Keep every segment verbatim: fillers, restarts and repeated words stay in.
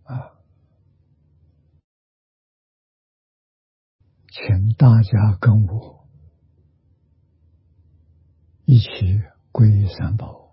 啊，请大家跟我一起皈依三宝。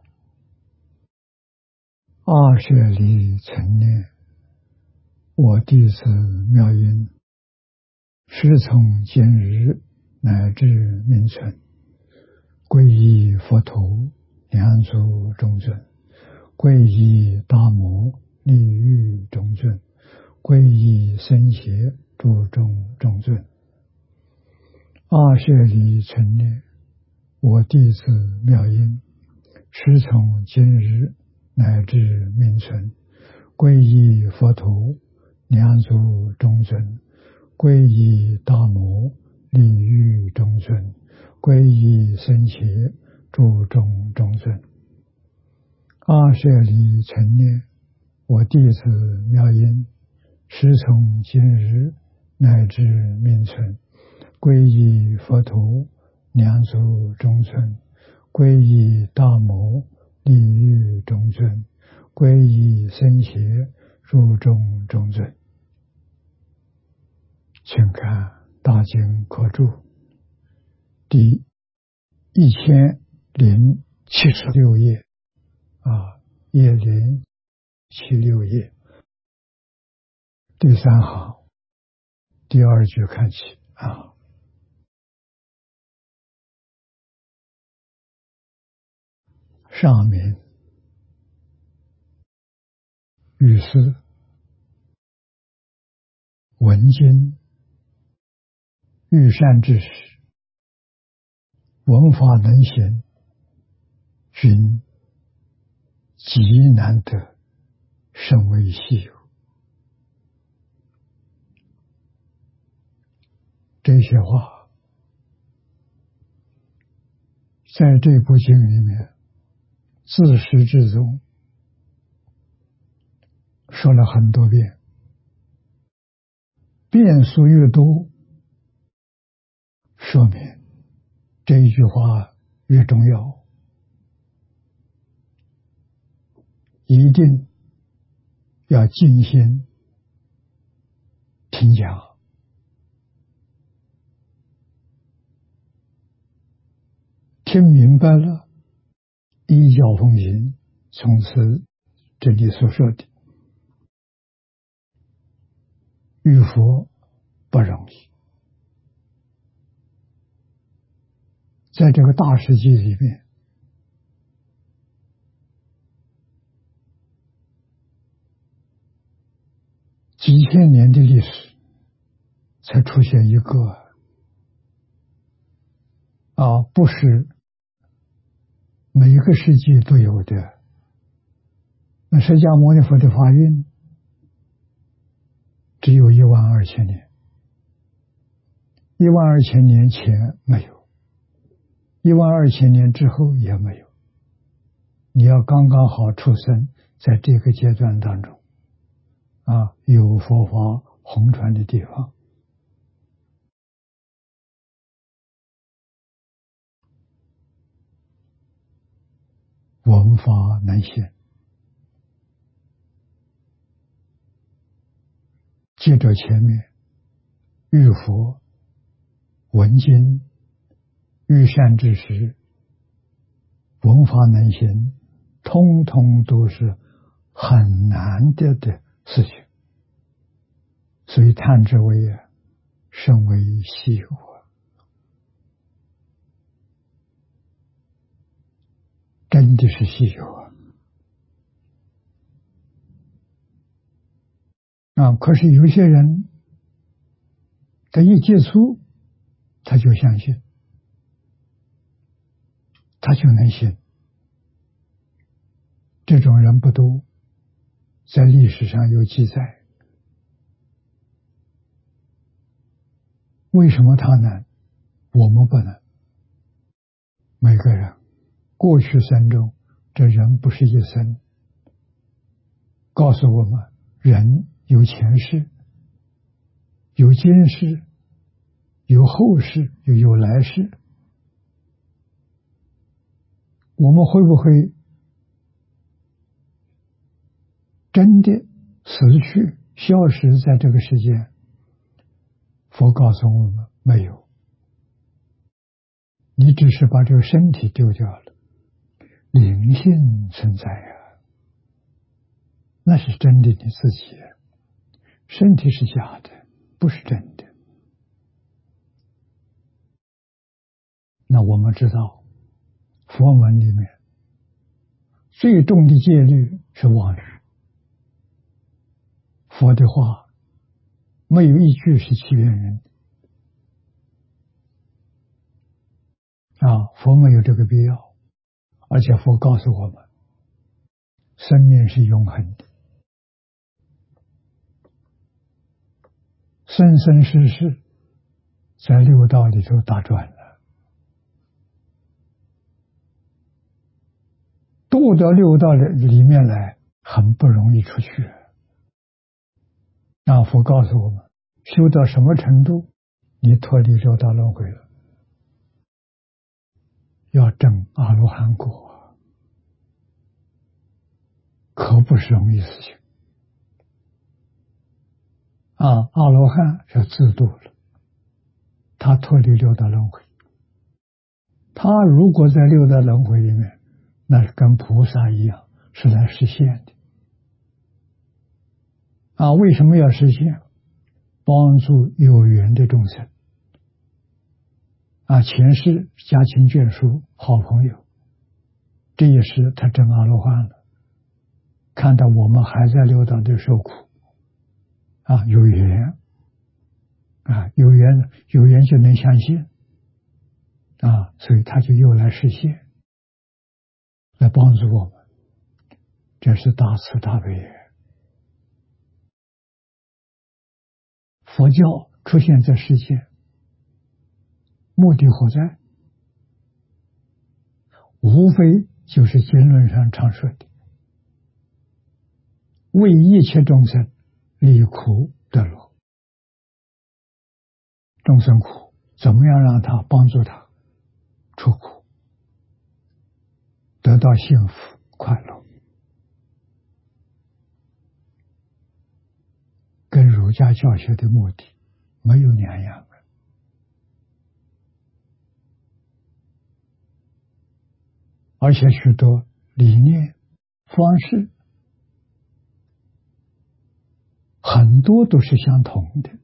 二舍离成念，我弟子妙音，师从今日乃至命存，皈依佛陀，两足中尊，皈依大摩，利欲中尊，皈依僧伽，诸众中尊。二舍离成念，我弟子妙音，师从今日乃至命存，皈依佛陀，两足中尊，皈依大摩，利欲中尊，皈依僧伽，诸众中尊。二舍离成念，我弟子妙音，师从今日乃至命存，皈依佛陀，两足中尊，皈依大摩，利欲中尊，皈依僧伽，诸众中尊。请看大经科注第一千零七十六页啊，页零七六页第三行第二句看起啊。上面语师闻经遇善知识，闻法能行，均极难得，甚为稀有。这些话在这部经里面自始至终说了很多遍，遍数越多，说明这一句话越重要，一定要静心听讲。听明白了，依教奉行，从此这里所说的遇佛不容易。在这个大世界里面，几千年的历史才出现一个啊，不是每一个世纪都有的。那释迦牟尼佛的法运只有一万二千年，一万二千年前没有，一万二千年之后也没有。你要刚刚好出生在这个阶段当中啊，有佛法弘传的地方。闻法能行，接着前面遇佛、闻经、遇善知识、闻法能行，通通都是很难得的事情，所以叹之为甚为稀有啊！真的是稀有啊！啊，可是有些人他一接触他就相信，他就能信。这种人不多，在历史上有记载。为什么他能，我们不能？每个人过去生中，这人不是一生，告诉我们人有前世，有今世，有后世，又有来世。我们会不会真的死去、消失在这个世界，佛告诉我们没有，你只是把这个身体丢掉了，灵性存在呀，那是真的你自己，身体是假的，不是真的。那我们知道，佛门里面最重的戒律是妄语，佛的话没有一句是欺骗人的啊！佛没有这个必要，而且佛告诉我们，生命是永恒的，生生世世在六道里头打转了，渡到六道里面来很不容易出去。那佛告诉我们，修到什么程度，你脱离六道轮回了，要证阿罗汉果，可不是容易事情啊！阿罗汉是自度了，他脱离六道轮回。他如果在六道轮回里面，那是跟菩萨一样，是来实现的啊！为什么要实现？帮助有缘的众生啊，前世家亲眷属好朋友，这也是他证阿罗汉了，看到我们还在六道的受苦啊，有缘啊，有缘有缘就能相信啊，所以他就又来实现，来帮助我们，这是大慈大悲。佛教出现在世界，目的何在？无非就是经论上常说的，为一切众生离苦得乐。众生苦，怎么样让他帮助他出苦，得到幸福快乐，跟儒家教学的目的没有两样。而且许多理念方式很多都是相同的。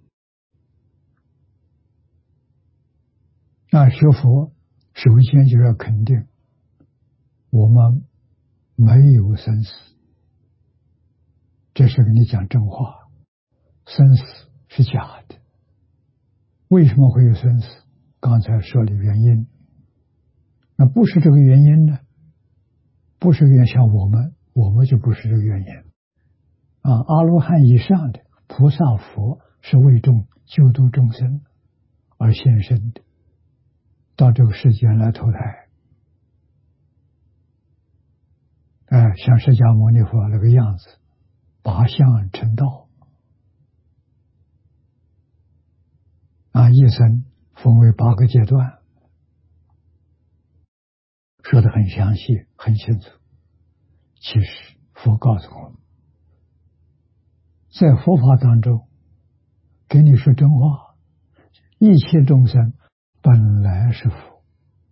那学佛首先就要肯定我们没有生死，这是跟你讲真话，生死是假的。为什么会有生死？刚才说了原因，那不是这个原因呢？不是原像我们，我们就不是这个原因啊！阿罗汉以上的菩萨佛是为众救度众生而现身的，到这个世间来投胎。哎，像释迦牟尼佛那个样子，八相成道啊，一生分为八个阶段，说得很详细很清楚。其实佛告诉我们，在佛法当中给你说真话，一切众生本来是佛，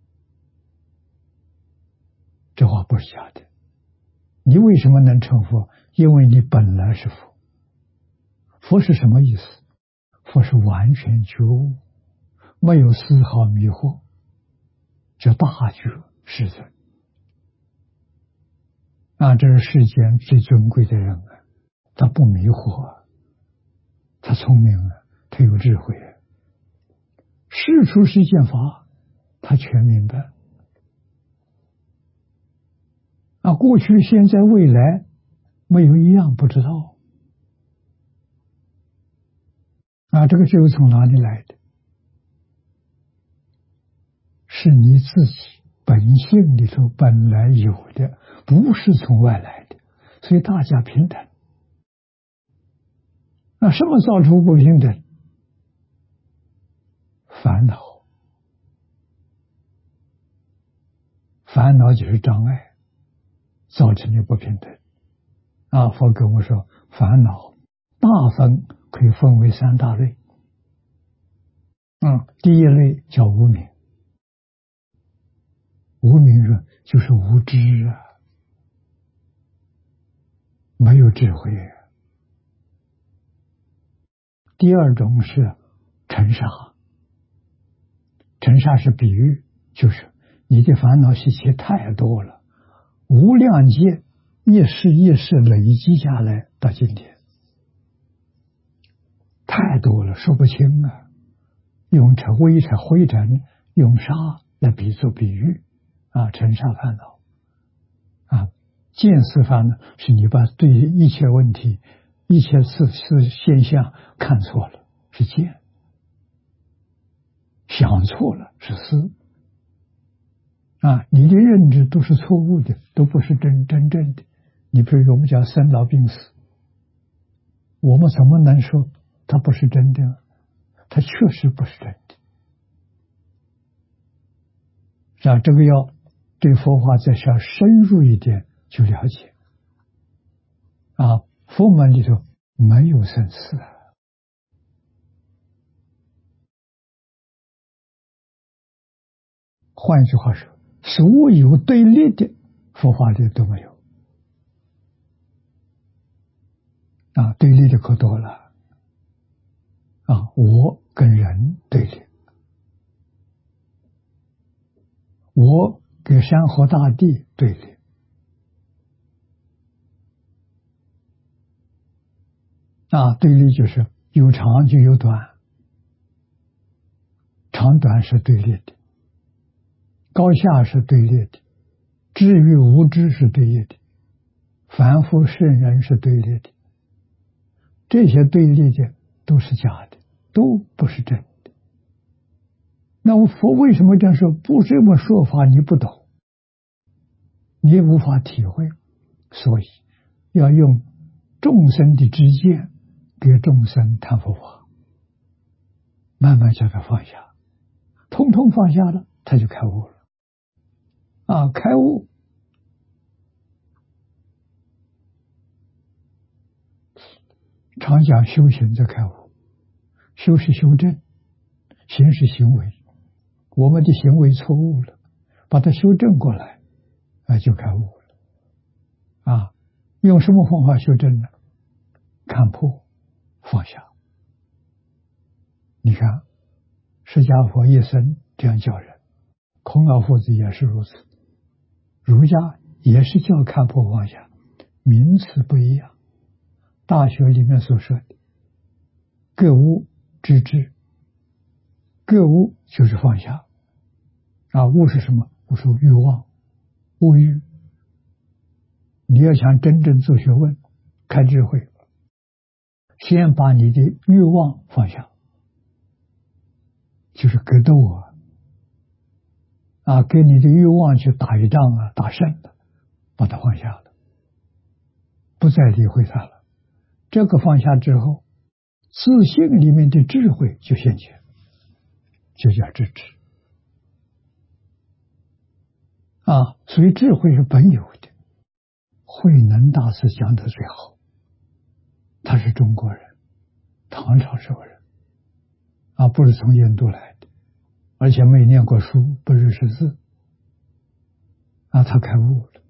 这话不是假的。你为什么能成佛？因为你本来是佛。佛是什么意思？佛是完全觉悟，没有丝毫迷惑，叫大觉世尊啊！这是世间最尊贵的人啊，他不迷惑啊，他聪明啊，他有智慧啊，事出世间法他全明白啊，过去现在未来没有一样不知道啊，这个智慧从哪里来的？是你自己本性里头本来有的，不是从外来的，所以大家平等。那什么造出不平等？烦恼，烦恼就是障碍，造成的不平等。 啊，佛跟我说，烦恼大分可以分为三大类。嗯，第一类叫无明，无明是就是无知啊，没有智慧啊。第二种是尘沙，尘沙是比喻，就是你的烦恼习气太多了，无量劫一世一世累积下来到今天，太多了，说不清啊。用尘微尘灰尘，用沙来比作比喻啊，尘沙烦恼啊。见思烦恼是你把对一切问题、一切事事现象看错了，是见；想错了是思啊。你的认知都是错误的，都不是真真正的。你比如我们讲生老病死，我们怎么能说它不是真的呢？它确实不是真的。啊，这个要对佛法再稍深入一点去了解。啊，佛门里头没有生死啊。换句话说，所有对立的佛法里都没有。啊，对立的可多了。啊，我跟人对立，我跟山河大地对立，啊，对立就是有长就有短，长短是对立的，高下是对立的，知与无知是对立的，凡夫圣人是对立的，这些对立的都是假的，都不是真的。那我佛为什么这样说？不这么说法你不懂，你无法体会，所以要用众生的知见给众生谈佛法，慢慢叫他放下，通通放下了，他就开悟了。啊，开悟常讲修行在开悟，修是修正，行是行为。我们的行为错误了，把它修正过来，啊，就开悟了。啊，用什么方法修正呢？看破，放下。你看，释迦佛一生这样教人，孔老夫子也是如此，儒家也是叫看破放下，名词不一样。大学里面所说的各物知之，各物就是放下。啊，物是什么？物是欲望、物欲。你要想真正做学问、开智慧，先把你的欲望放下，就是格斗啊，啊，跟你的欲望去打一仗啊，打胜了，把它放下了，不再理会它了。这个放下之后，自信里面的智慧就现前，就叫知止。啊，所以智慧是本有的。慧能大师讲的最好，他是中国人，唐朝时候人，啊，不是从印度来的，而且没念过书，不认识字，啊，他开悟了。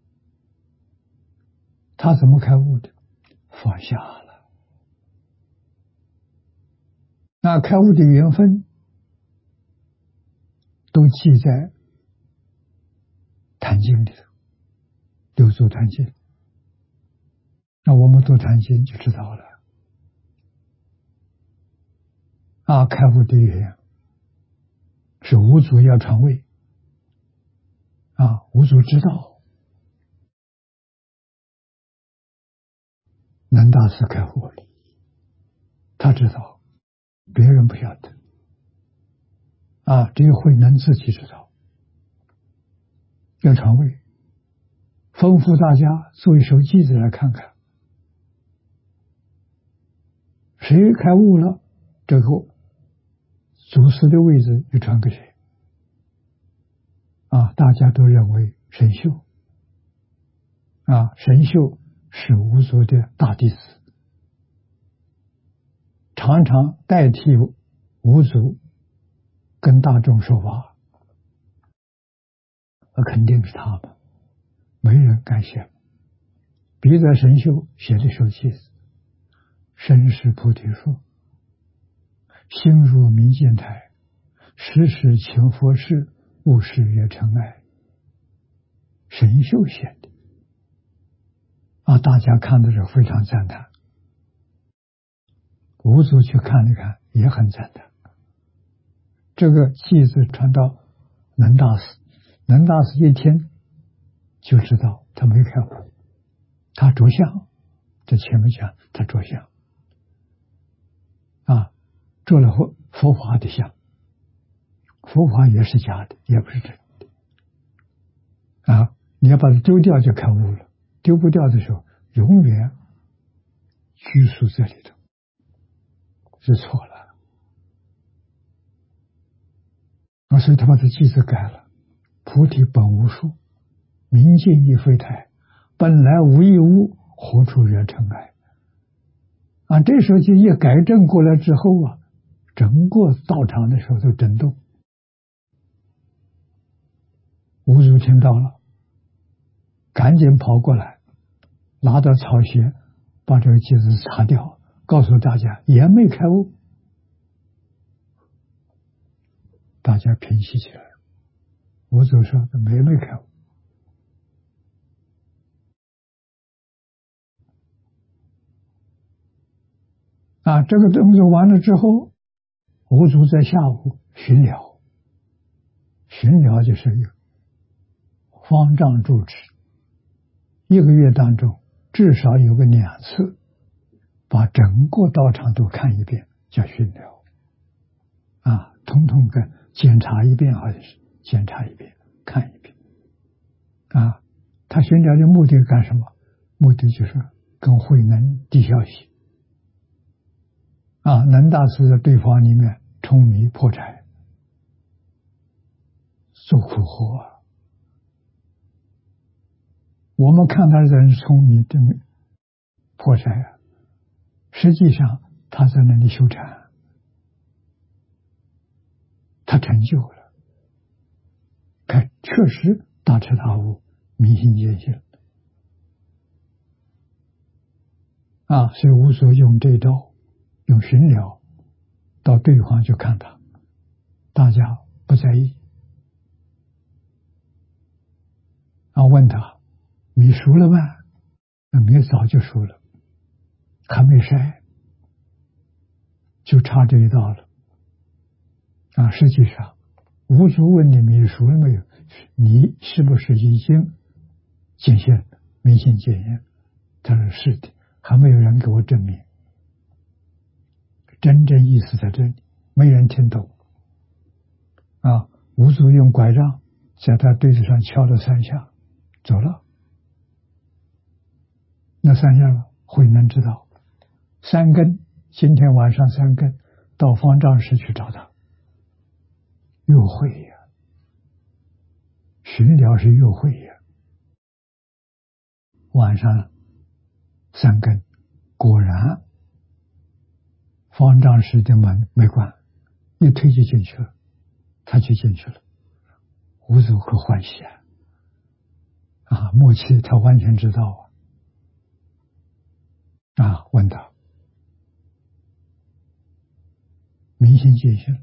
他怎么开悟的？放下了。那开悟的缘分都记在坛经里头，六祖坛经。那我们读坛经就知道了。啊，开悟的缘是五祖要传位，啊，五祖知道，南大师开悟了，他知道，别人不晓得，啊，只有慧能自己知道，要传位，吩咐大家做一首偈子来看看，谁开悟了，这个祖师的位置就传给谁。啊，大家都认为神秀，啊，神秀是五祖的大弟子，常常代替五祖跟大众说法，那肯定是他们，没人敢写。彼得神秀写的手记子，身是菩提树，心如明镜台，时时勤佛事，勿使惹尘埃。神秀写的啊，大家看的时候非常赞叹。五祖去看了看，也很赞叹。这个偈子传到能大师，能大师一听就知道他没开悟，他着相。这前面讲他着相啊，做了佛佛法的相，佛法也是假的，也不是真的啊。你要把它丢掉就开悟了，丢不掉的时候永远拘束这里头，是错了啊。所以他把这偈子改了：菩提本无树，明镜亦非台，本来无一物，何处惹尘埃。啊，这时候就一改正过来之后啊，整个道场的时候都震动。五祖听到了，赶紧跑过来，拿到草鞋，把这个偈子擦掉，告诉大家也没开悟。大家平息起来。五祖说没没开悟。啊，这个动作完了之后，五祖在下午巡疗，巡疗就是一个方丈住持，一个月当中至少有个两次，把整个道场都看一遍，叫巡疗。啊，统统跟检查一遍，好像是检查一遍，看一遍。啊，他巡疗的目的干什么？目的就是跟慧能递消息。啊，能大师在对方里面冲迷破柴，做苦活啊。我们看他人聪明的破柴啊，实际上他在那里修禅，他成就了，看确实大彻大悟，明心见性啊。所以无所用这一招，用巡疗到对方去看他，大家不在意啊，问他米熟了吗？那米早就熟了，还没筛，就差这一道了啊。实际上无足问你米熟了没有，你是不是已经见性了，明心见性？他说是的，还没有人给我证明。真正意思在这里，没人听懂啊。无足用拐杖在他对子上敲了三下，走了。那三下慧能知道，三更今天晚上三更到方丈室去找他，约会呀，巡疗是约会呀。晚上三更，果然方丈室的门没关，一推就进去了，他就进去了。无足可欢喜啊！啊，默契他完全知道啊！啊，问他明心见性，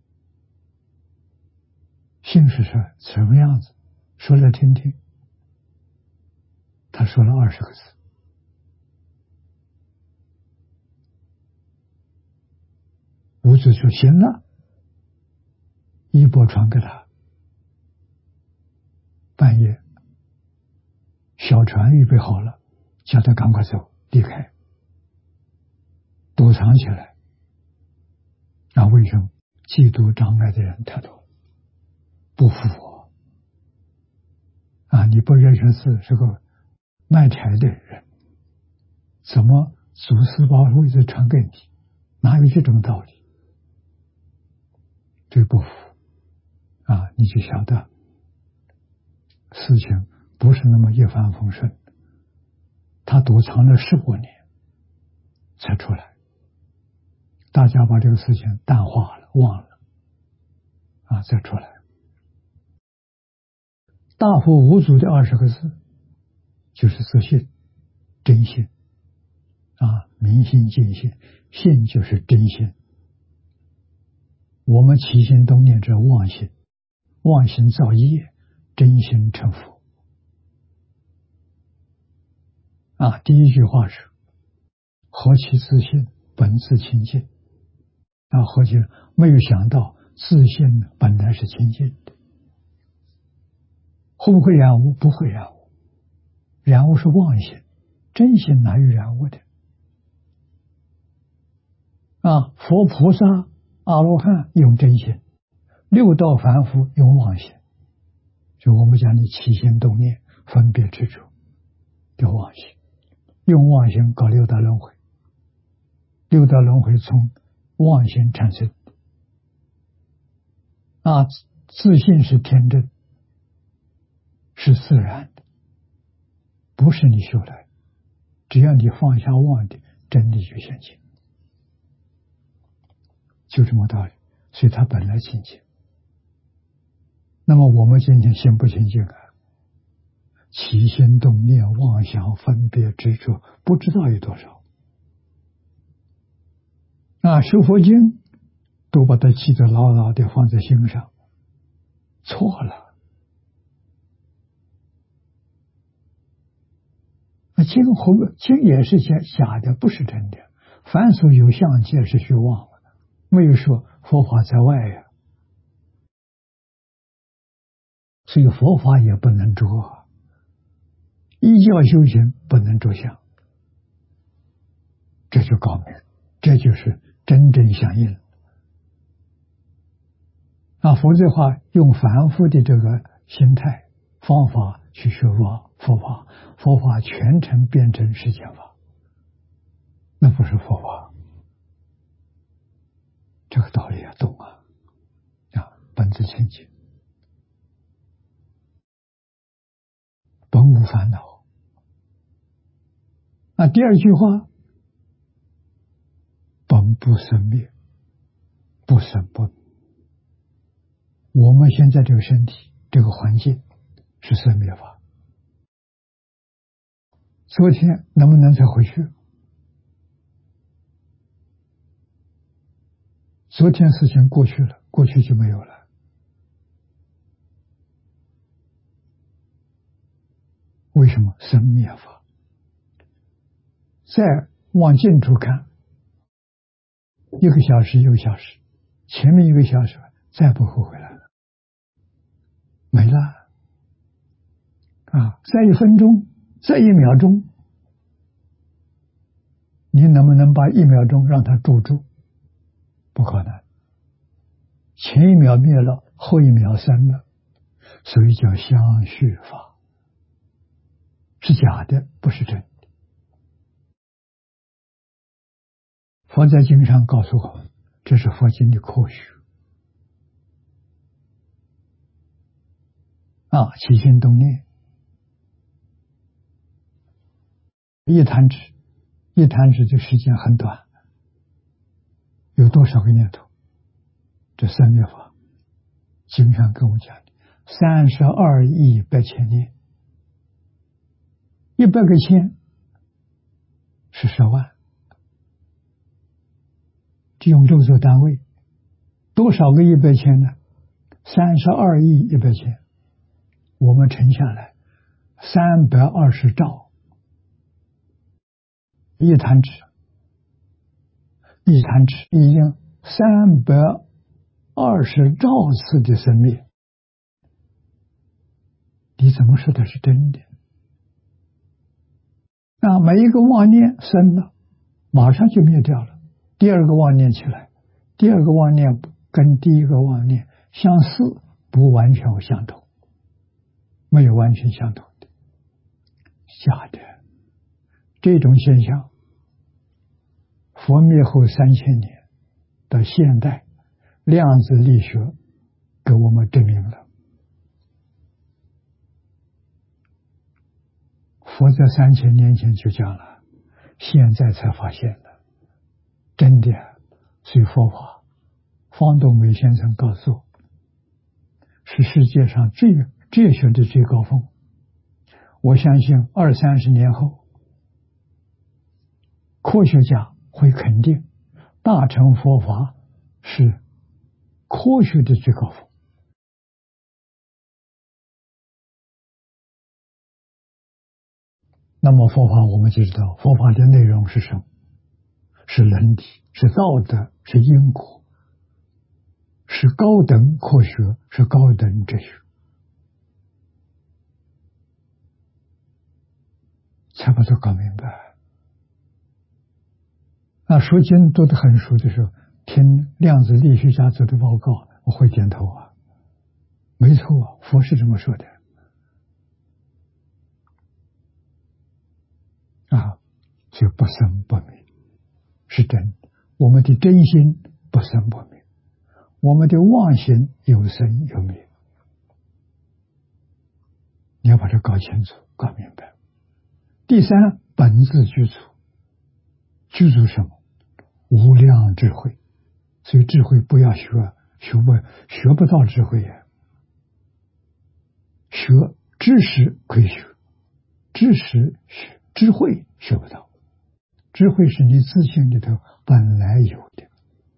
性是什么样子？说来听听。他说了二十个字。无祖说行了，衣钵传给他。半夜小船预备好了，叫他赶快走，离开，躲藏起来。那为什么？嫉妒障碍的人太多，不服我啊！你不认识字是个卖柴的人，怎么祖师把位置传给你？哪有这种道理？这不服啊！你就晓得事情不是那么一帆风顺他躲藏了十五年才出来。大家把这个事情淡化了，忘了啊，再出来。大佛五祖的二十个字就是自信、真心啊，明心见性，性就是真心。我们起心动念者妄心，妄心造业，真心成佛啊。第一句话是何其自信，本自清净啊，何其没有想到自信本来是清净的。会不会染污？不会染污，染污是妄心，真心哪有染污的啊？佛菩萨、阿罗汉用真心，六道凡夫用妄心，就我们讲的起心动念、分别执着叫妄心，用妄心搞六道轮回，六道轮回从妄心产生啊。自信是天真，是自然的，不是你修来的。只要你放下妄的，真理就现前，就这么道理。所以它本来清净。那么我们今天心不清净啊，起心动念、妄想、分别、执着，不知道有多少啊！修佛经都把它记得牢牢的放在心上，错了。那经后经也是假假的，不是真的。凡所有相，皆是虚妄，没有说佛法在外呀。所以佛法也不能着，依教修行不能着相，这就高明，这就是真正相应啊！否则的话，用凡夫的这个心态方法去学佛佛法，佛法全程变成世间法，那不是佛法。这个道理要懂啊！啊，本自清净，本无烦恼。那第二句话，本不生灭，不生不灭。我们现在这个身体，这个环境是生灭法。昨天能不能再回去？昨天事情过去了，过去就没有了。为什么？生灭法。再往近处看，一个小时一个小时，前面一个小时再不会回来了，没了啊！再一分钟，再一秒钟，你能不能把一秒钟让它住住？不可能，前一秒灭了，后一秒生了，所以叫相续法，是假的，不是真的。佛在经上告诉我们，这是佛经的科学啊！起心动念，一弹指，一弹指的时间很短，有多少个念头？这三灭法，经上跟我讲的，三十二亿百千念，一百个千是十万，用这做单位，多少个一百千呢？三十二亿一百千，我们乘下来，三百二十兆，一弹指，一弹指已经三百二十兆次的生灭，你怎么说的是真的？那每一个妄念生了，马上就灭掉了。第二个妄念起来，第二个妄念跟第一个妄念相似，不完全相同，没有完全相同的，假的。这种现象，佛灭后三千年到现代，量子力学给我们证明了。 佛在三千年前就讲了，现在才发现的，真的。所以佛法，方东梅先生告诉我，是世界上最哲学的最高峰。我相信二三十年后，科学家会肯定大乘佛法是科学的最高峰。那么佛法我们就知道，佛法的内容是什么？是伦理，是道德，是因果，是高等科学，是高等哲学，才把它搞明白。那书经读得很熟的时候，听量子力学家做的报告，我会点头啊，没错，佛是这么说的啊，就不生不灭是真的。我们的真心不生不灭，我们的妄心有生有灭，你要把它搞清楚搞明白。第三，本自具足，具足什么？无量智慧。所以智慧不要学，学不学不到智慧呀。学知识可以学，知识学智慧学不到。智慧是你自信里头本来有的。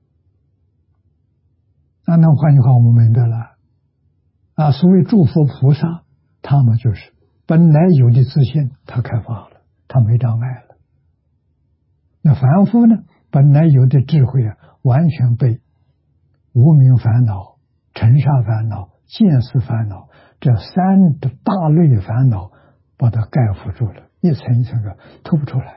那那换句话我们明白了啊，所谓诸佛菩萨，他们就是本来有的自信，他开发了，他没障碍了。那凡夫呢，本来有的智慧啊，完全被无明烦恼、尘沙烦恼、见思烦恼这三大类烦恼把它盖覆住了，一层一层的透不出来。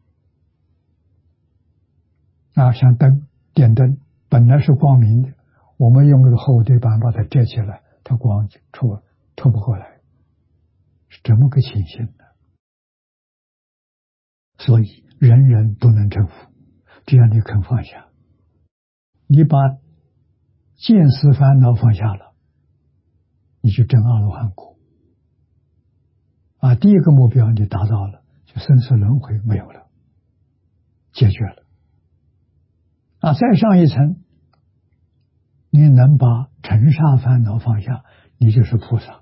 啊，像灯，电灯本来是光明的，我们用这个厚底板把它遮起来，它光出透不过来，是这么个情形的。所以人人都能成佛，只要你肯放下，你把见思烦恼放下了，你就证阿罗汉果。啊，第一个目标你达到了，就生死轮回没有了，解决了。啊，再上一层，你能把尘沙烦恼放下，你就是菩萨。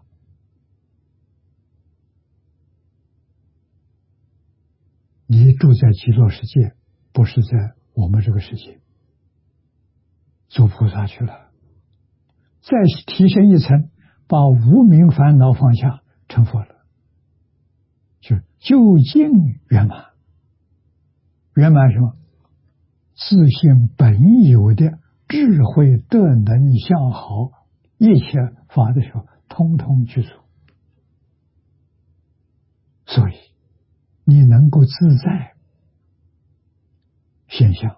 你住在极乐世界，不是在我们这个世界，做菩萨去了。再提升一层，把无明烦恼放下，成佛了，就是究竟圆满。圆满什么？自信本有的智慧德能相好，一切法的时候通通具足。所以你能够自在现象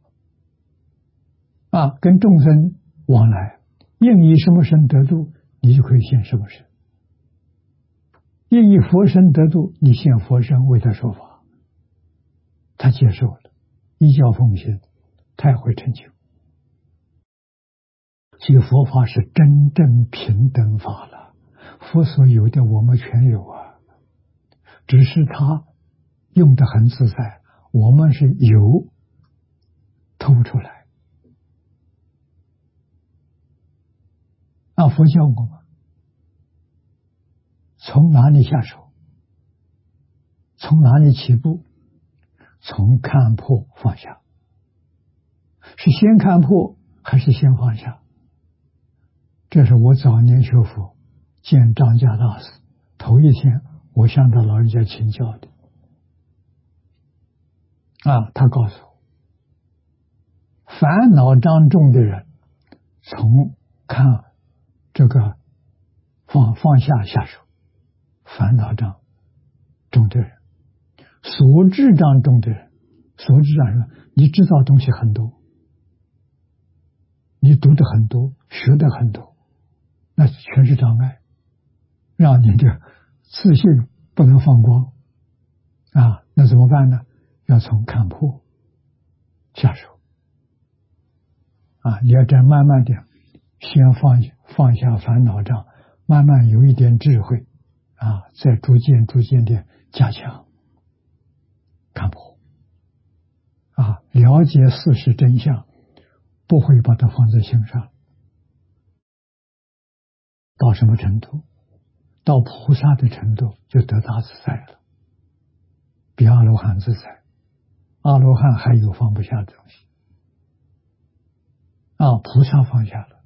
啊，跟众生往来，应以什么身得度，你就可以现什么身；应以佛身得度，你现佛身为他说法，他接受了，依教奉行，他也会成就。所以佛法是真正平等法了，佛所有的我们全有啊，只是他用得很自在，我们是有透不出来。那佛教我们从哪里下手？从哪里起步？从看破放下。是先看破还是先放下？这是我早年学佛见张家大师头一天我向他老人家请教的啊，他告诉我，烦恼障重的人从看这个放放下下手，烦恼障重的人，所知障重的人，所知障人，你知道东西很多，你读的很多，学的很多，那全是障碍，让你的自信不能放光啊！那怎么办呢？要从看破下手啊！你要这样慢慢的，先放放下烦恼障，慢慢有一点智慧啊，再逐渐逐渐的加强看破啊，了解事实真相，不会把它放在心上。到什么程度？到菩萨的程度，就得大自在了，比阿罗汉自在。阿罗汉还有放不下的东西啊，菩萨放下了，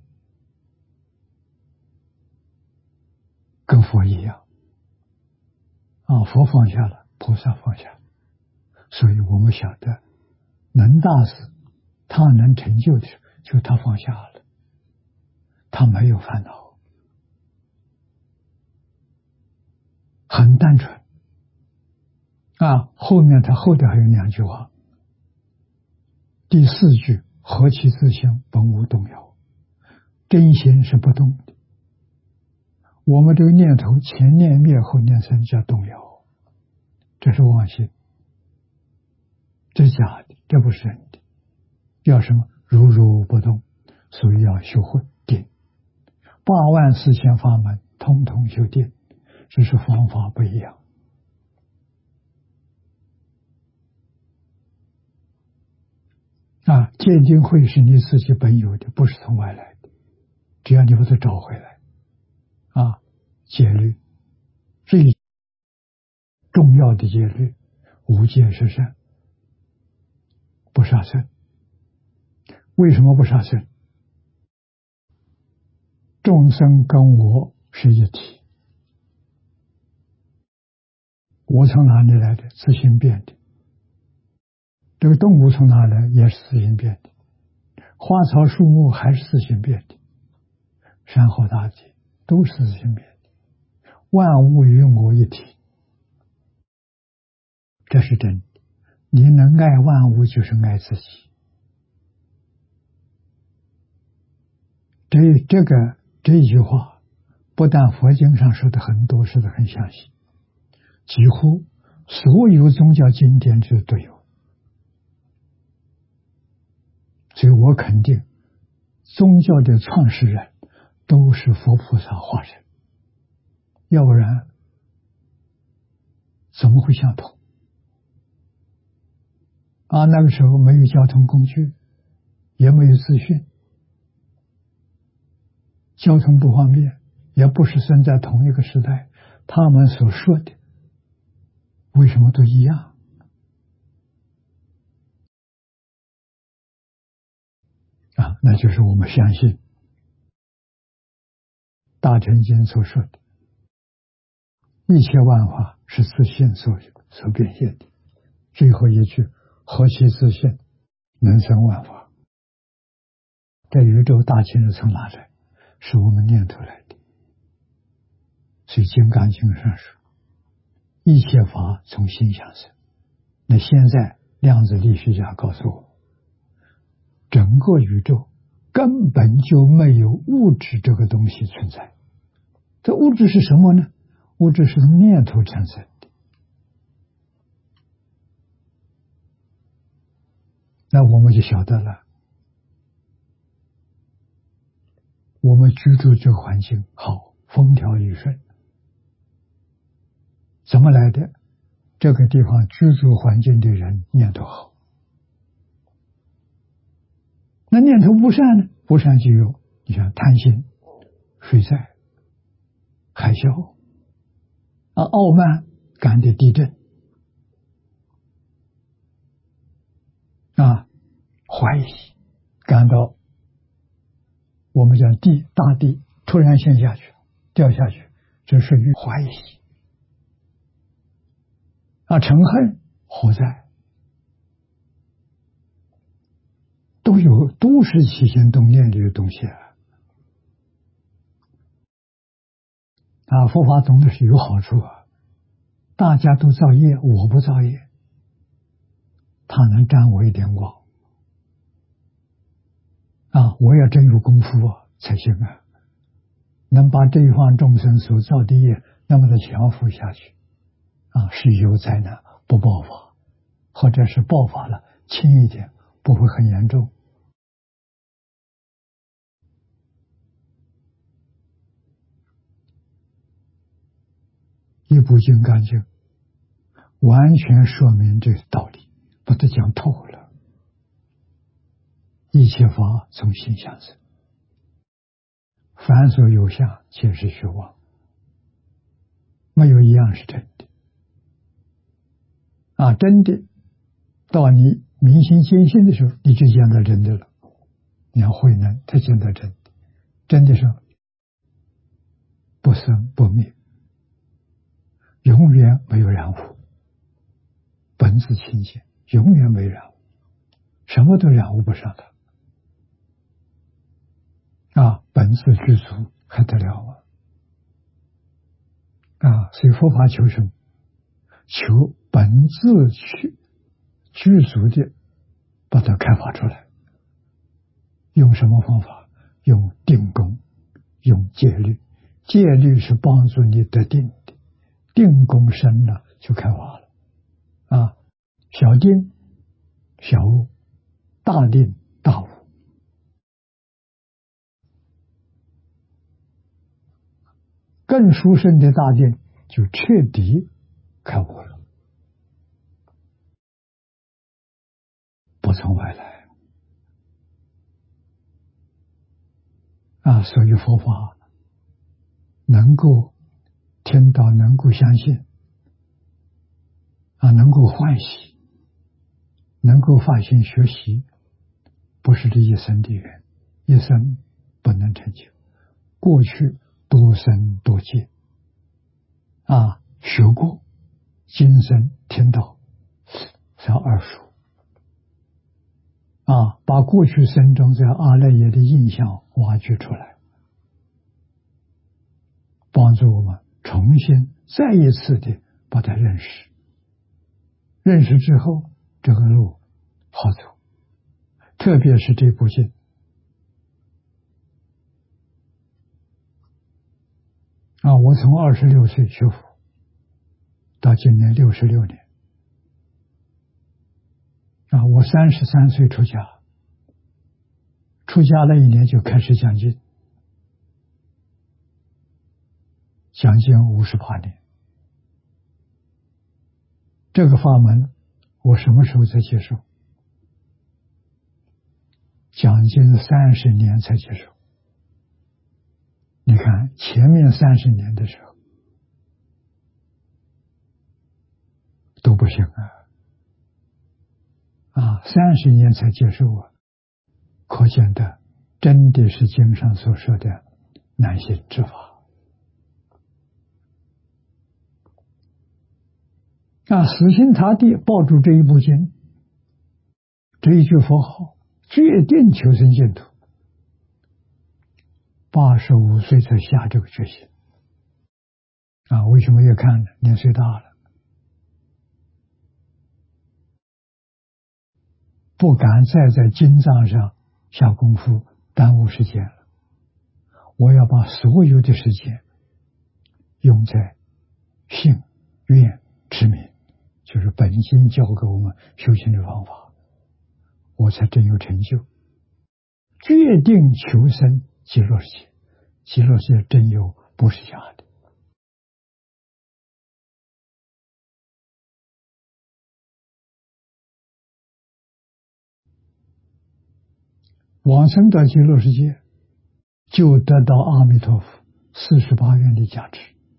跟佛一样啊，佛放下了，菩萨放下了。所以我们晓得，能大事，他能成就的，就他放下了，他没有烦恼，很单纯啊。后面他后头还有两句话，第四句何其自性，本无动摇，真心是不动的。我们这个念头前念灭后念生叫动摇，这是妄心，这是假的，这不是真的。要什么？如如不动，所以要修会定。八万四千法门通通修定，只是方法不一样啊。见定慧是你自己本有的，不是从外来的，只要你把它找回来啊。戒律最重要的戒律，无戒是善，不杀生。为什么不杀生？众生跟我是一体，我从哪里来的？自性变的。这个动物从哪来？也是自性变的。花草树木还是自性变的。山河大地都是自性变的。万物与我一体，这是真的。你能爱万物，就是爱自己。这这个这一句话，不但佛经上说的很多，说的很详细，几乎所有宗教经典就都有。所以我肯定，宗教的创始人都是佛菩萨化身。要不然怎么会相同啊？那个时候没有交通工具，也没有资讯，交通不方便，也不是生在同一个时代，他们所说的为什么都一样啊？那就是我们相信大乘经所说的一切万法是自性所所变现的。最后一句何其自性，能生万法。这宇宙大气是从哪来？是我们念头来的。所以金刚经上说，一切法从心想生。那现在量子力学家告诉我，整个宇宙根本就没有物质这个东西存在。这物质是什么呢？物质是从念头产生的。那我们就晓得了，我们居住这个环境好，风调雨顺，怎么来的？这个地方居住环境的人念头好。那念头不善呢？不善就有，你像贪心、水灾、海啸啊，傲慢感的地震啊，怀疑感到我们讲地大地突然陷下去掉下去，这属于怀疑啊，嗔恨火灾都有，都是起心动念里的东西啊。啊，佛法总的是有好处啊，大家都造业，我不造业，他能沾我一点光啊！我要真有功夫啊才行啊，能把这一方众生所造的业那么的降服下去啊，是有灾难不爆发，或者是爆发了轻一点，不会很严重。一部金刚经完全说明这个道理，把它讲透了。一切法从心想生，凡所有相，皆是虚妄，没有一样是真的。啊，真的到你明心见性的时候，你就见到真的了。你要慧能才见到真的，真的是不生不灭，永远没有染污，本自清净，永远没染污，什么都染污不上的。啊，本自具足，还得了啊！啊，所以佛法求什么？求本自具具足的把它开发出来。用什么方法？用定功，用戒律。戒律是帮助你得定的，定功深了就开发了。啊，小定小悟，大定大悟。更殊胜的大定就彻底开悟了，不从外来。啊，所以佛法能够听到，能够相信，啊，能够欢喜，能够发心学习，不是这一生的缘，一生不能成就。过去多生多劫，啊，学过，今生听到，才耳熟。啊，把过去生中在阿赖耶的印象挖掘出来，帮助我们重新再一次的把它认识。认识之后，这个路好走。特别是这部经，啊，我从二十六岁学佛，到今年六十六年。啊，我三十三岁出家，出家了一年就开始讲经，讲经五十八年。这个法门，我什么时候才接受？讲经三十年才接受。你看前面三十年的时候都不行啊。啊，三十年才接受啊，可见的真的是经上所说的难行之法。啊，死心塌地抱住这一部经，这一句佛号，决定求生净土。八十五岁才下这个决心。啊，为什么越看呢？年岁大了，不敢再在经藏上下功夫，耽误时间了。我要把所有的时间用在信、愿、持名，就是本经教给我们修行的方法，我才真有成就。决定求生极乐世界，极乐世界真有，不是假的。往生到极乐世界，就得到阿弥陀佛四十八愿的加持，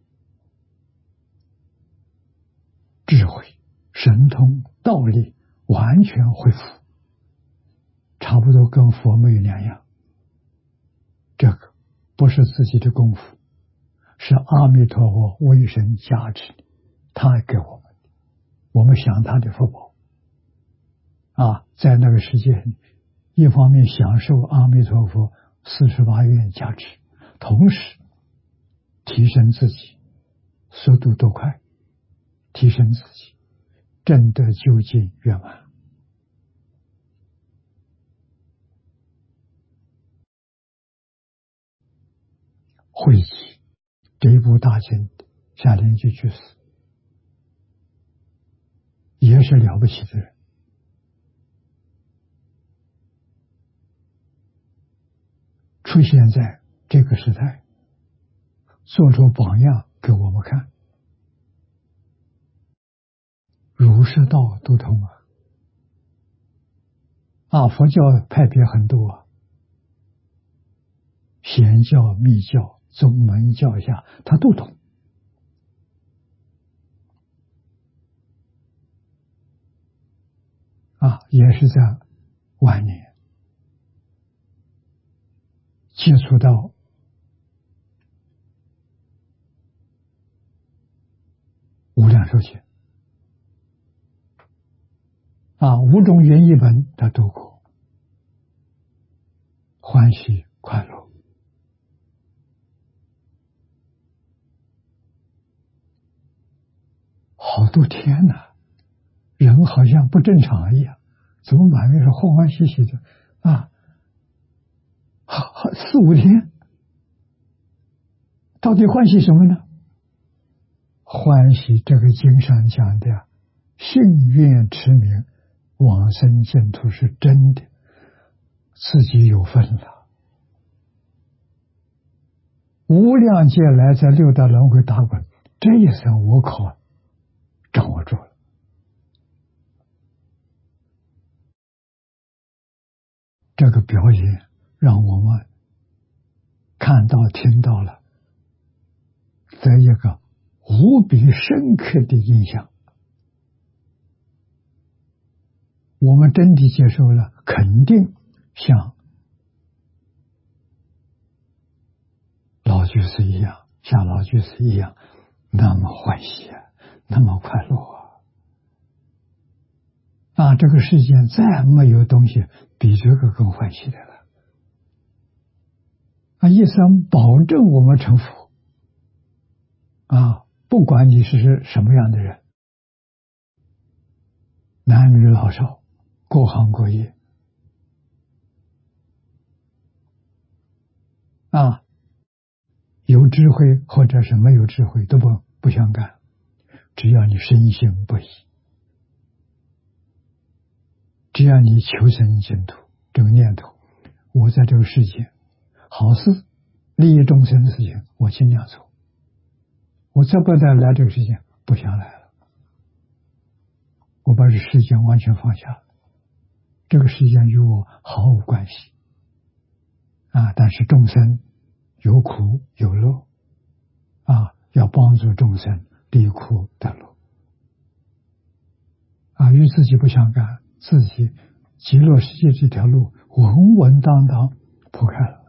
智慧、神通、道力完全恢复，差不多跟佛没有两样。这个不是自己的功夫，是阿弥陀佛为神加持的，他给我们的，我们享他的福报。啊，在那个世界里，一方面享受阿弥陀佛四十八愿加持，同时提升自己，速度多快，提升自己，证得究竟圆满。汇集这一部大经下联句句子，也是了不起的人。出现在这个时代，做出榜样给我们看。 十道都通啊！啊，佛教派别很多啊，显教、密教、宗门教下，他都通。啊，也是在晚年接触到无量寿经啊，五种原译本他读过，欢喜快乐。好多天呐，人好像不正常一样，怎么满面是欢欢喜喜的啊？好好四五天，到底欢喜什么呢？欢喜这个经上讲的信愿持名往生净土是真的，自己有份了。无量劫来在六道轮回打滚，这一生我可掌握住了。这个表演让我们看到听到了这一个无比深刻的印象，我们真的接受了，肯定像老居士一样，像老居士一样那么欢喜啊，那么快乐啊！啊，这个世间再没有东西比这个更欢喜的了。啊，一生保证我们成佛啊！不管你是什么样的人，男女老少，各行各业啊，有智慧或者是没有智慧都不不相干，只要你深信不疑，只要你求生净土这个念头，我在这个世界好事利益众生的事情我尽量做，我再不再来这个世界不想来了，我把这世间完全放下了，这个世间与我毫无关系啊！但是众生有苦有乐啊，要帮助众生离苦得乐啊，与自己不相干，自己极乐世界这条路稳稳当当铺开了，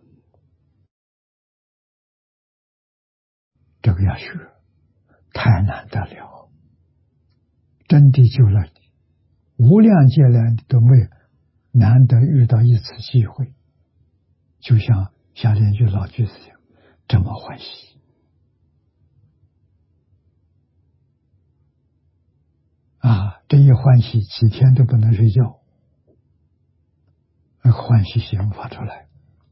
这个要学，太难得了，真的救了你，无量劫来你都没有难得遇到一次机会，就像下莲居老居士一样这么欢喜啊！这一欢喜几天都不能睡觉，那欢喜心发出来。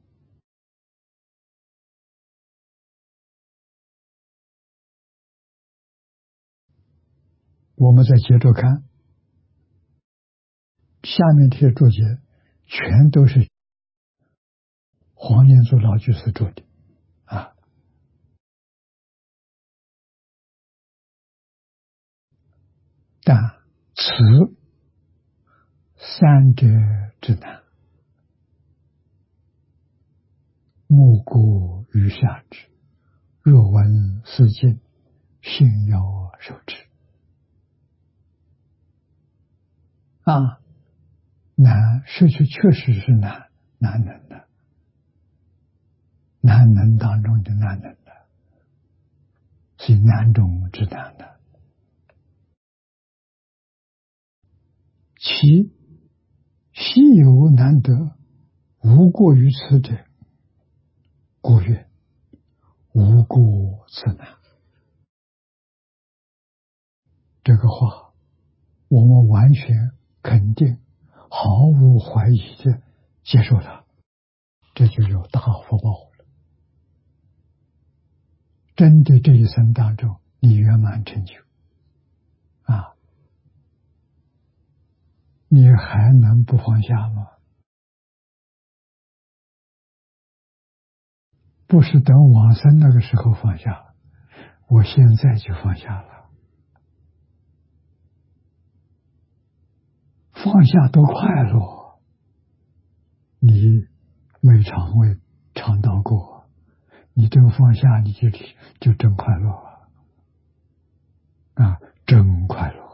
我们再接着看下面这些注解，全都是黄念祖老居士做的啊。但此三者之难，莫过于下之，若闻是经，信要受之。啊，难，是确确实是难，难能的，难能当中的难能的，是难中之难的。其稀有难得，无过于此者，故曰无过之难。这个话我们完全肯定，毫无怀疑的接受它，这就有大福报了。真的这一生当中，你圆满成就啊，你还能不放下吗？不是等往生那个时候放下，我现在就放下了。 放下多快乐！你没尝味尝到过，你这个放下，你就就真快乐了啊！真快乐！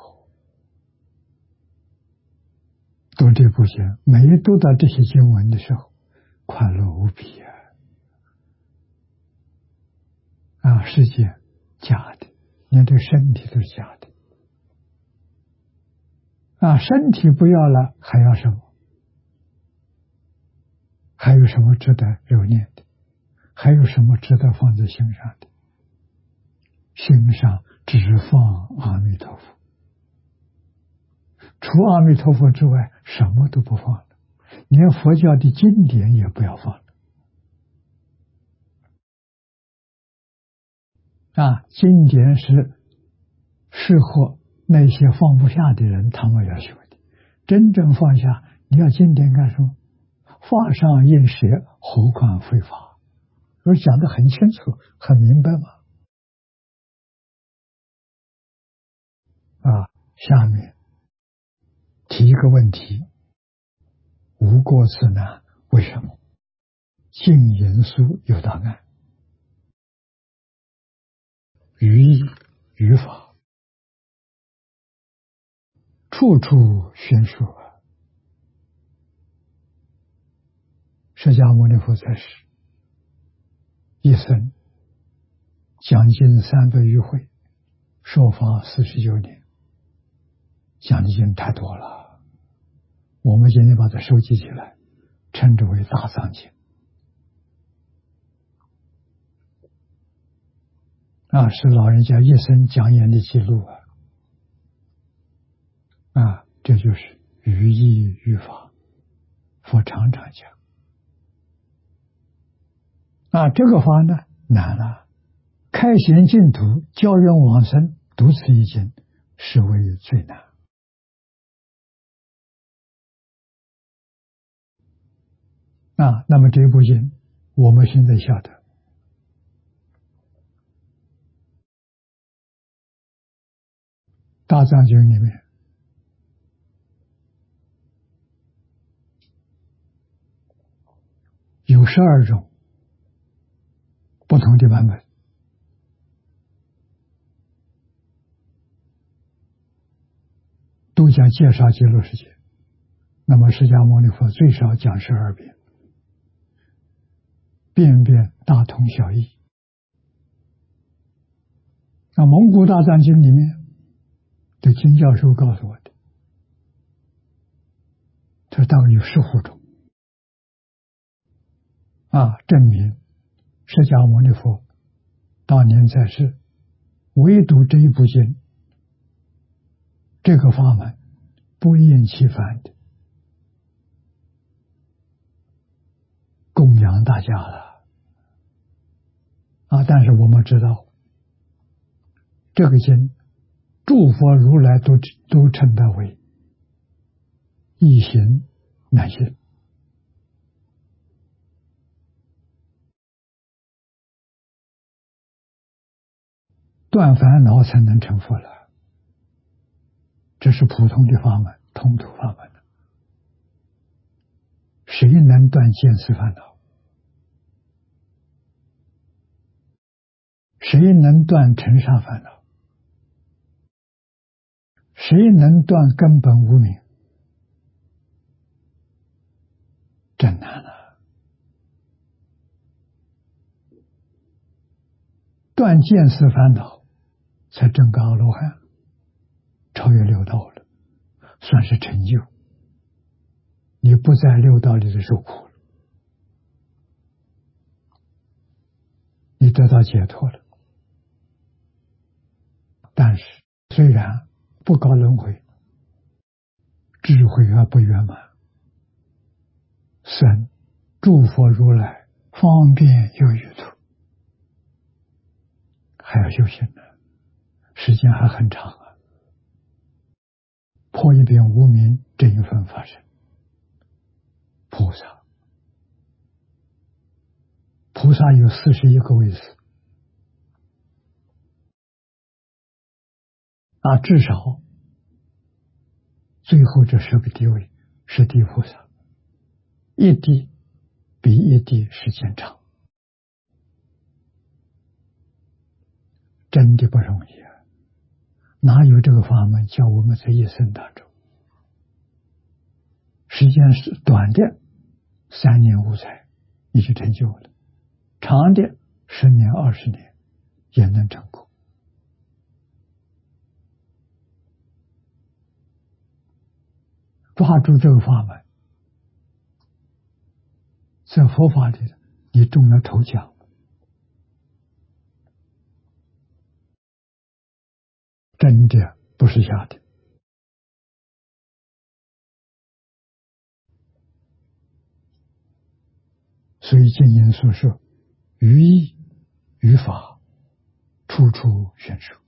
读这部经，每一读到这些经文的时候，快乐无比啊！啊，世界假的，连这个身体都是假的啊！身体不要了，还要什么？还有什么值得留念的？还有什么值得放在心上的？心上只放阿弥陀佛，除阿弥陀佛之外，什么都不放了，连佛教的经典也不要放了。啊，经典是适合那些放不下的人，他们要学的。真正放下，你要经典干什么？法上应舍，何况非法？我讲得很清楚，很明白嘛。啊，下面提一个问题：无过自难，为什么？净言书有答案，语义语法，处处宣说。释迦牟尼佛在世一生讲经三百余回，说法四十九年，讲的经太多了。我们今天把它收集起来，称之为大藏经。啊，是老人家一生讲演的记录啊！啊，这就是语义语法，佛常常讲。啊，这个法呢难了，开显净土，教人往生，读此一经是为最难。啊，那么这部经我们现在晓得，大藏经里面有十二种不同的版本，都讲介绍极乐世界。那么释迦牟尼佛最少讲十二遍，遍遍大同小异。那蒙古大藏经里面的金教授告诉我的，这大概有十五种啊，证明释迦牟尼佛当年在世，唯独这一部经，这个法门不厌其烦的供养大家了啊！但是我们知道，这个经诸佛如来都都称它为易行难行。断烦恼才能成佛了，这是普通的法门，通途法门。谁能断见思烦恼？谁能断尘沙烦恼？谁能断根本无明？真难了！断见思烦恼，才证个阿罗汉，超越六道了，算是成就。你不在六道里的受苦了，你得到解脱了。但是虽然不搞轮回，智慧而不圆满，生诸佛如来方便有余土，还要修行呢，时间还很长啊。破一遍无明，这一份发生。菩萨，菩萨有四十一个位次啊，至少最后这十个地位是地菩萨，一地比一地时间长，真的不容易啊！哪有这个法门叫我们在一生当中，时间是短的三年五载你就成就了，长的十年二十年也能成功。抓住这个法门，在佛法里你中了头奖，真的不是假的。所以经言所说，于义于法处处宣说，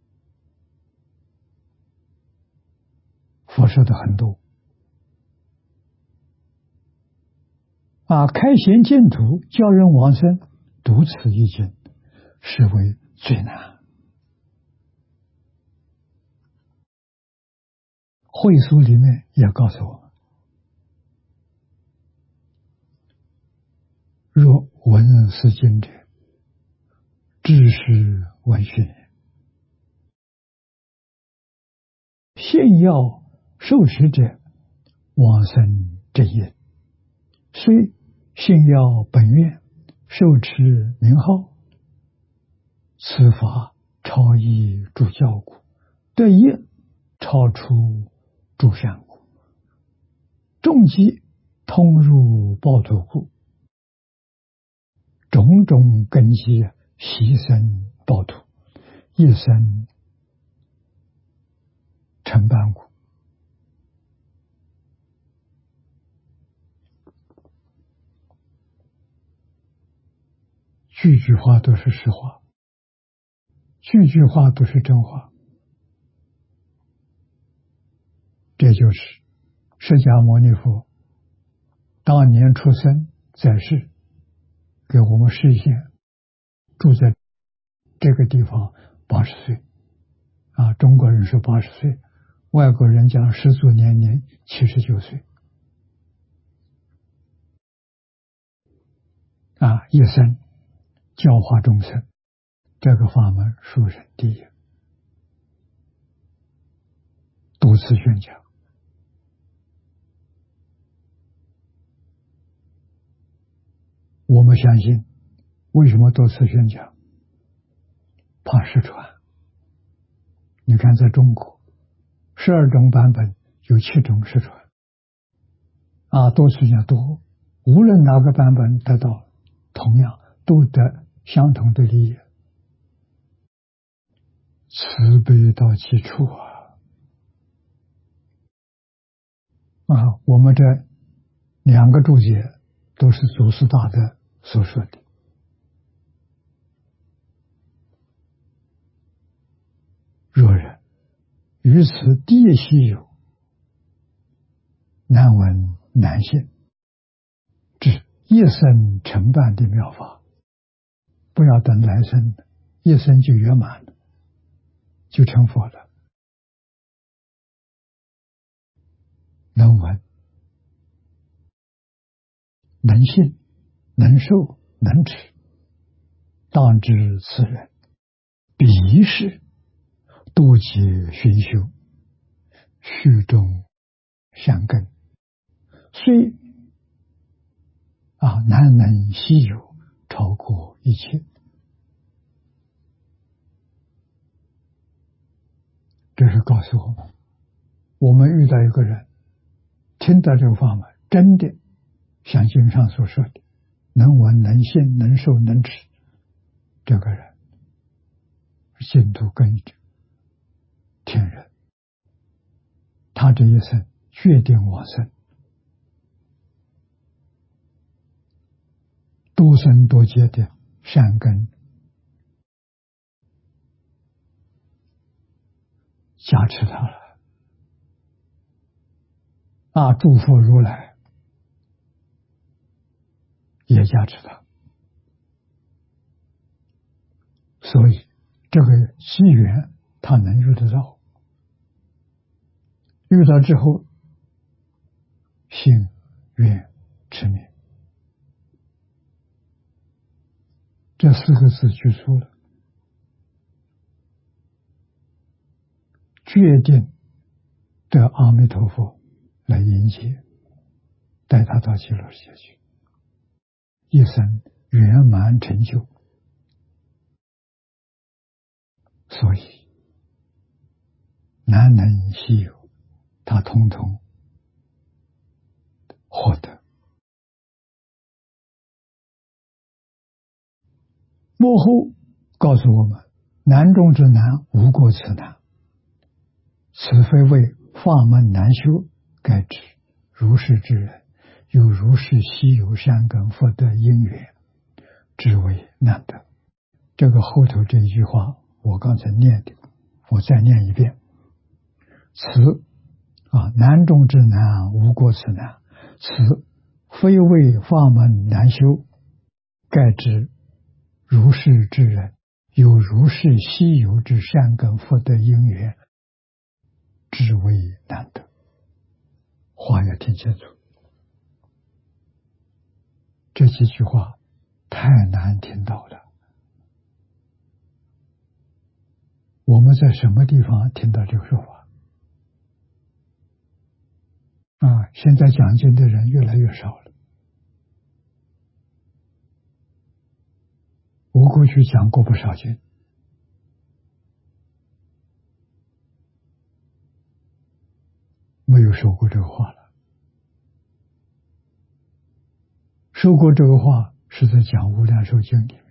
佛说的很多啊。开显净土，教人往生，读此一经是为最难。会疏里面也告诉我们，若闻是经者，知是闻讯也。现要受持者，往生正业，虽信要本愿，受持名号，此法超逸诸教故，得业超出诸善故，众机通入报土故，种种根基牺牲报土，一生成办故。句句话都是实话，句句话都是真话。这就是释迦牟尼佛当年出生在世，给我们示现，住在这个地方八十岁啊，中国人说八十岁，外国人讲十足年龄七十九岁啊，一生教化众生，这个法门殊胜第一，多次宣讲。我们相信，为什么多次宣讲？怕失传。你看，在中国，十二种版本有七种失传，啊，多次讲多，无论哪个版本得到，同样都得相同的利益。慈悲到极处啊！啊，我们这两个注解都是祖师大德所说的。若人于此地稀有，难闻难信，知一生成办的妙法，不要等来生，一生就圆满了，就成佛了。能闻能信能受能持，当知此人彼一世多劫熏修，虚中善根，虽啊难能稀有，超过一切。这是告诉我们，我们遇到一个人，听到这个法门，真的像经上所说的，能闻能信能受能持，这个人净土根天人，他这一生决定往生，多生多劫的善根加持他了啊！诸佛如来也加持他，所以这个机缘他能遇得到， 遇到之后，信愿持名，这四个字具足了，决定得阿弥陀佛来迎接，带他到极乐世界去，一生圆满成就。所以难能稀有，他统统获得。幕后告诉我们，难中之难，无过此难，此非为法门难修，该知如是之人，有如是稀有善根福德因缘，只为难得。这个后头这一句话我刚才念的，我再念一遍。此啊，难中之难，无过此难，此非为法门难修，盖知如是之人，有如是稀有之善根福德因缘，只为难得。话要听清楚，这几句话太难听到了。我们在什么地方听到这个说法啊？现在讲经的人越来越少了。我过去讲过不少经，没有说过这个话了。说过这个话是在讲《无量寿经》里面。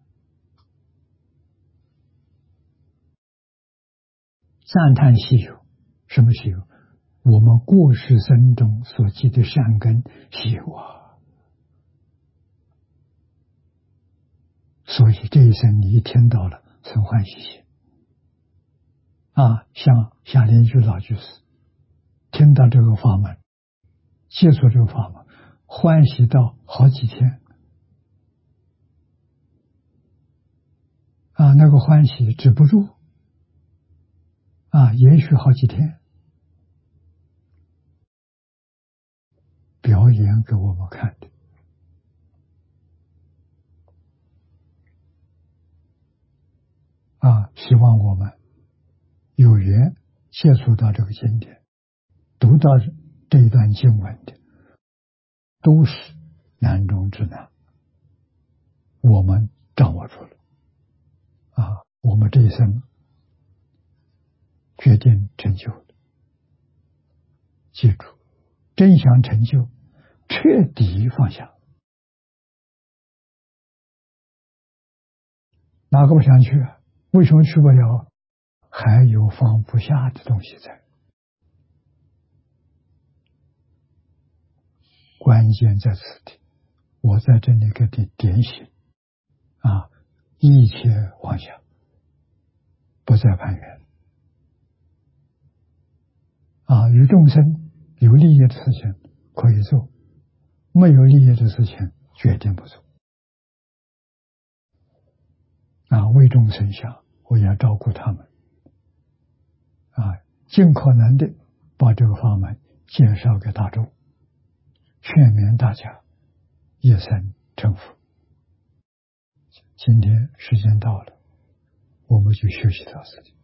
赞叹稀有，什么稀有？我们过世生中所积的善根稀有啊！所以这一生你一听到了，生欢喜心啊，像像莲居老居士听到这个法门，接触这个法门，欢喜到好几天啊，那个欢喜止不住啊，延续好几天，表演给我们看的啊，希望我们有缘接触到这个经典，读到这一段经文的，都是难中之难，我们掌握住了啊，我们这一生决定成就的。记住，真想成就，彻底放下。哪个不想去啊？为什么去不了？还有放不下的东西在。关键在此地，我在这里给你点醒啊，一切放下，不再攀缘啊，与众生有利益的事情可以做，没有利益的事情决定不做啊。为众生想，我要照顾他们啊，尽可能的把这个法门介绍给大众，劝勉大家一生成佛。今天时间到了，我们就休息到此地。